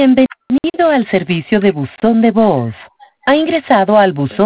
Bienvenido al servicio de buzón de voz. Ha ingresado al buzón